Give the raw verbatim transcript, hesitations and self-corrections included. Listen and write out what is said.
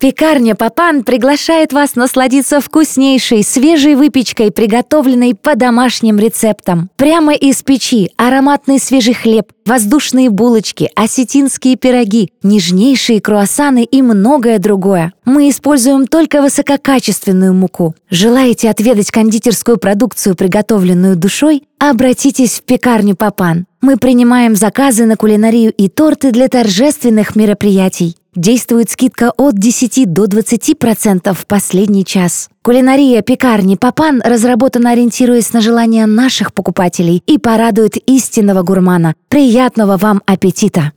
Пекарня Папан приглашает вас насладиться вкуснейшей, свежей выпечкой, приготовленной по домашним рецептам. Прямо из печи ароматный свежий хлеб, воздушные булочки, осетинские пироги, нежнейшие круассаны и многое другое. Мы используем только высококачественную муку. Желаете отведать кондитерскую продукцию, приготовленную душой? Обратитесь в пекарню Папан. Мы принимаем заказы на кулинарию и торты для торжественных мероприятий. Действует скидка от десяти до двадцати процентов в последний час. Кулинария пекарни Папан разработана, ориентируясь на желания наших покупателей, и порадует истинного гурмана. Приятного вам аппетита!